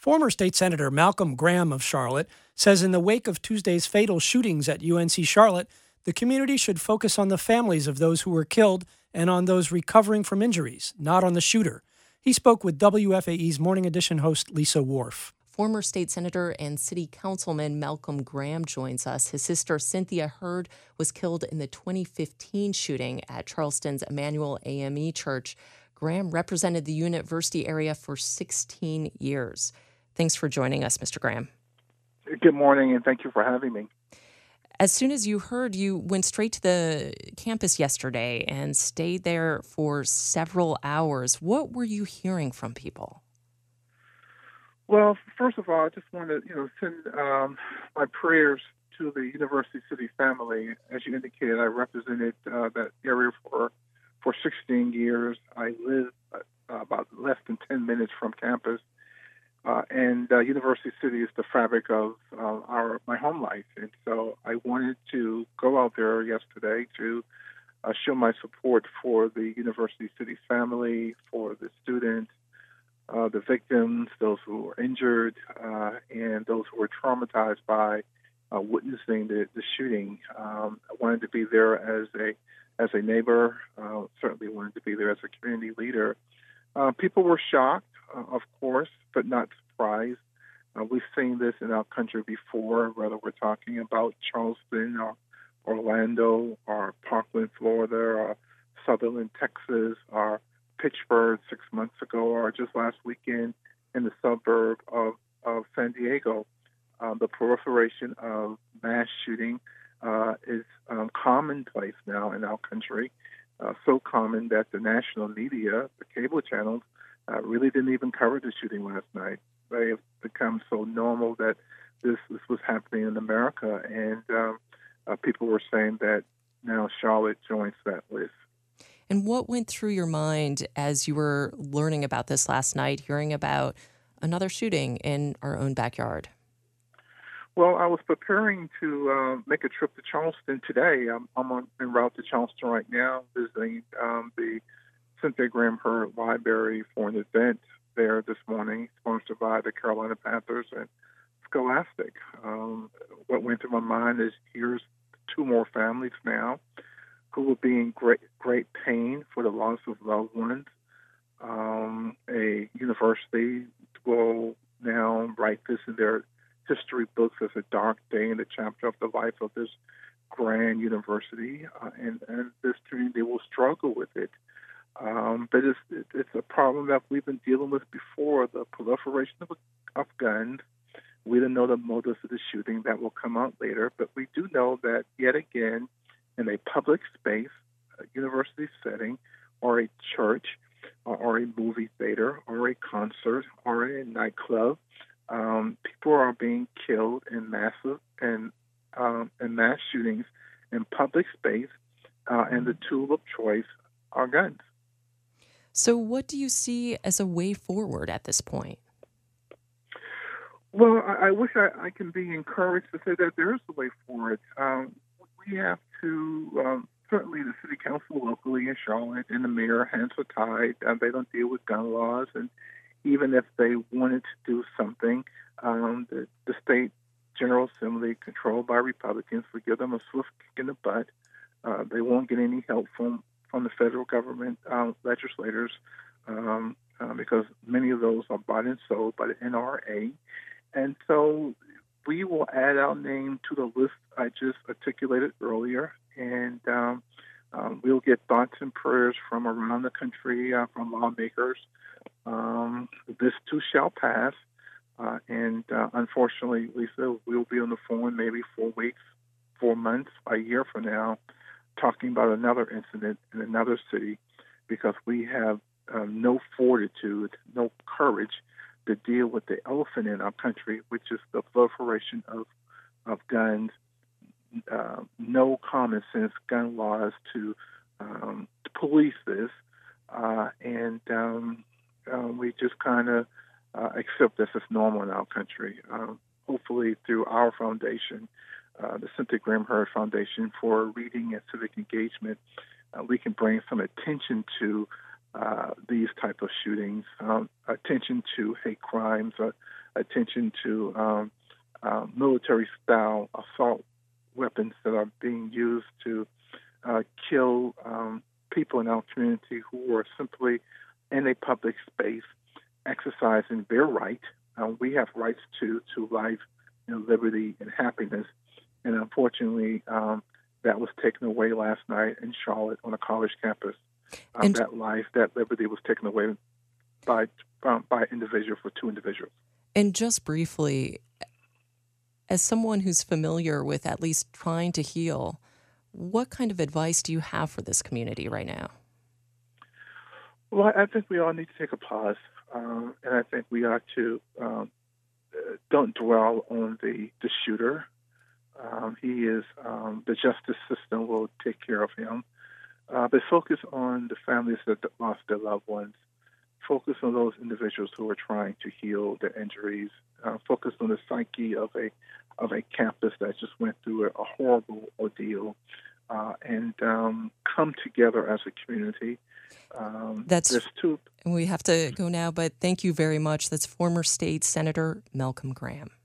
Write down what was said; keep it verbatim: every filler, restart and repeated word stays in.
Former State Senator Malcolm Graham of Charlotte says in the wake of Tuesday's fatal shootings at U N C Charlotte, the community should focus on the families of those who were killed and on those recovering from injuries, not on the shooter. He spoke with W F A E's Morning Edition host Lisa Worf. Former state senator and city councilman Malcolm Graham joins us. His sister Cynthia Hurd was killed in the twenty fifteen shooting at Charleston's Emmanuel A M E Church. Graham represented the university area for sixteen years. Thanks for joining us, Mister Graham. Good morning, and thank you for having me. As soon as you heard, you went straight to the campus yesterday and stayed there for several hours. What were you hearing from people? Well, first of all, I just want to, you know, send um, my prayers to the University City family. As you indicated, I represented uh, that area for for sixteen years. I live uh, about less than ten minutes from campus, uh, and uh, University City is the fabric of uh, our my home life. And so I wanted to go out there yesterday to uh, show my support for the University City family, for the students, Uh, the victims, those who were injured, uh, and those who were traumatized by uh, witnessing the, the shooting. Um, I wanted to be there as a as a neighbor. Uh, certainly wanted to be there as a community leader. Uh, people were shocked, uh, of course, but not surprised. Uh, we've seen this in our country before, whether we're talking about Charleston or Orlando or Parkland, Florida, or Sutherland, Texas, or Pittsburgh six months ago, or just last weekend in the suburb of, of San Diego. Um, the proliferation of mass shooting uh, is um, commonplace now in our country, uh, so common that the national media, the cable channels, uh, really didn't even cover the shooting last night. They have become so normal that this, this was happening in America, and um, uh, people were saying that now Charlotte joins that list. And what went through your mind as you were learning about this last night, hearing about another shooting in our own backyard? Well, I was preparing to uh, make a trip to Charleston today. I'm, I'm on, en route to Charleston right now, visiting um, the Cynthia Graham Hurd Library for an event there this morning, sponsored by the Carolina Panthers and Scholastic. Um, what went through my mind is here's two more families now who will be in great great pain for the loss of loved ones. Um, a university will now write this in their history books as a dark day in the chapter of the life of this grand university, uh, and, and this community will struggle with it. Um, but it's, it's a problem that we've been dealing with before, the proliferation of, of guns. We don't know the motives of the shooting. That will come out later, but we do know that, yet again, in a public space, a university setting, or a church, or, or a movie theater, or a concert, or a nightclub, um, people are being killed in massive and um, in mass shootings in public space, uh, and the tool of choice are guns. So, what do you see as a way forward at this point? Well, I, I wish I, I can be encouraged to say that there is a way forward. Um, we have to, um, certainly the city council locally in Charlotte and the mayor, hands are tied. Uh, they don't deal with gun laws. And even if they wanted to do something, um, the, the state General Assembly, controlled by Republicans, would give them a swift kick in the butt. Uh, they won't get any help from, from the federal government uh, legislators um, uh, because many of those are bought and sold by the N R A. And so we will add our name to the list I just articulated earlier, and um, um, we'll get thoughts and prayers from around the country, uh, from lawmakers. Um, this too shall pass, uh, and uh, unfortunately, Lisa, we'll be on the phone maybe four weeks, four months, a year from now, talking about another incident in another city, because we have um, no fortitude, no courage to deal with the elephant in our country, which is the proliferation of of guns, uh, no common sense gun laws to, um, to police this, uh, and um, uh, we just kind of uh, accept this as normal in our country. Um, hopefully, through our foundation, uh, the Cynthia Graham Hurd Foundation for Reading and Civic Engagement, uh, we can bring some attention to uh, these type of shootings, um, attention to hate crimes, uh, attention to um, uh, military-style assault weapons that are being used to uh, kill um, people in our community who are simply in a public space exercising their right. Uh, we have rights to to life, you know, liberty, and happiness. And unfortunately, um, that was taken away last night in Charlotte on a college campus. Um, And- that life, that liberty was taken away by um, by individual for two individuals. And just briefly, as someone who's familiar with at least trying to heal, what kind of advice do you have for this community right now? Well, I think we all need to take a pause, um, and I think we ought to um, uh, don't dwell on the the shooter. Um, he is um, the justice system will take care of him, uh, but focus on the families that lost their loved ones. Focus on those individuals who are trying to heal their injuries. Uh, focus on the psyche of a of a campus that just went through a, a horrible ordeal, uh, and um, come together as a community. Um, That's there's two. We have to go now, but thank you very much. That's former State Senator Malcolm Graham.